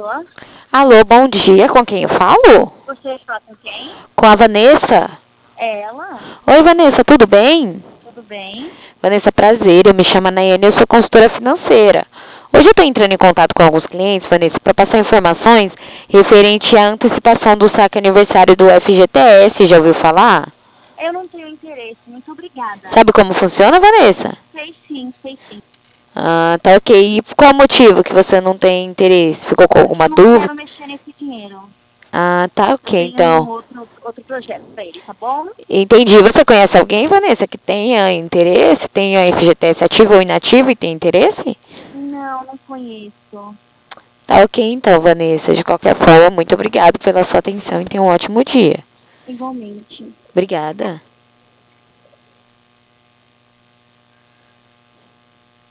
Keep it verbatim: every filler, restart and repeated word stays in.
Alô? Alô, bom dia. Com quem eu falo? Você fala com quem? Com a Vanessa. É ela? Oi, Vanessa, tudo bem? Tudo bem? Vanessa, prazer. Eu me chamo Nayane, eu sou consultora financeira. Hoje eu estou entrando em contato com alguns clientes, Vanessa, para passar informações referente à antecipação do saque aniversário do F G T S. Já ouviu falar? Eu não tenho interesse. Muito obrigada. Sabe como funciona, Vanessa? Sei sim, sei sim. Ah, tá ok. E qual o motivo que você não tem interesse? Ficou com alguma Eu não dúvida? quero mexer nesse dinheiro. Ah, tá Eu ok, tenho um então. outro, outro projeto pra ele, tá bom? Entendi. Você conhece alguém, Vanessa, que tenha interesse, tenha F G T S ativo ou inativo e tem interesse? Não, não conheço. Tá ok, então, Vanessa. De qualquer forma, muito obrigado pela sua atenção e tenha um ótimo dia. Igualmente. Obrigada.